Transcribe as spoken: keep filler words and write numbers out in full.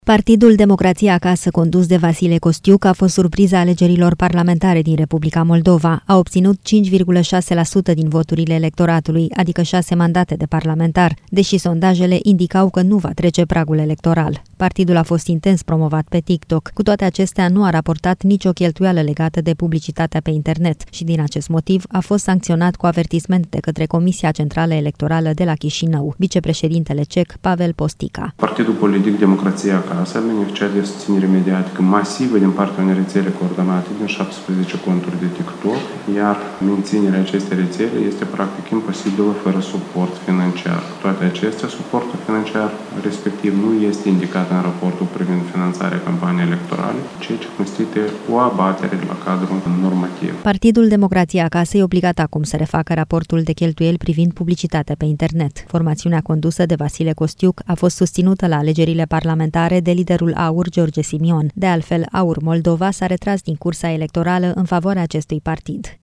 Partidul Democrația Acasă, condus de Vasile Costiuc, a fost surpriza alegerilor parlamentare din Republica Moldova. A obținut cinci virgulă șase la sută din voturile electoratului, adică șase mandate de parlamentar, deși sondajele indicau că nu va trece pragul electoral. Partidul a fost intens promovat pe TikTok. Cu toate acestea, nu a raportat nicio cheltuială legată de publicitatea pe internet și din acest motiv a fost sancționat cu avertisment de către Comisia Centrală Electorală de la Chișinău. Vicepreședintele cec, Pavel Postica. Partidul politic Democrația Acasă a beneficiat de susținere mediatică masivă din partea unei rețele coordonate din șaptesprezece conturi de TikTok, iar menținerea acestei rețele este practic imposibilă fără suport financiar. Cu toate acestea, suportul financiar respectiv nu este indicat în raportul privind finanțarea campaniei electorale, ceea ce constituie o abatere la cadrul normativ. Partidul Democrația Acasă e obligat acum să refacă raportul de cheltuieli privind publicitatea pe internet. Formațiunea condusă de Vasile Costiuc a fost susținută la alegerile parlamentare de liderul AUR, George Simion. De altfel, AUR Moldova s-a retras din cursa electorală în favoarea acestui partid.